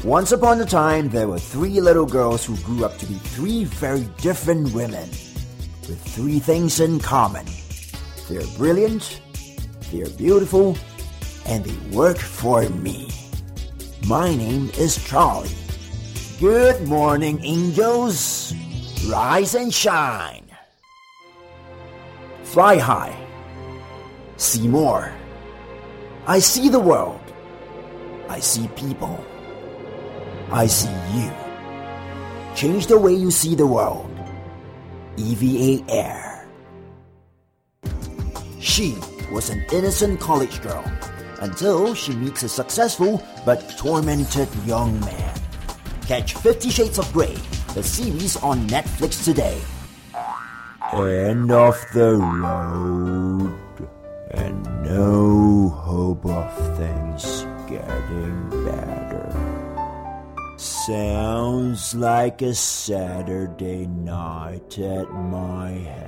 Once upon a time, there were three little girls who grew up to be three very different women with three things in common. They're brilliant, they're beautiful, and they work for me. My name is Charlie. Good morning, angels. Rise and shine. Fly high. See more. I see the world. I see people. I see you. Change the way you see the world. EVA Air. She was an innocent college girl until she meets a successful but tormented young man. Catch 50 Shades of Grey, the series on Netflix today. End of the road, and no hope of things getting better. Sounds like a Saturday night at my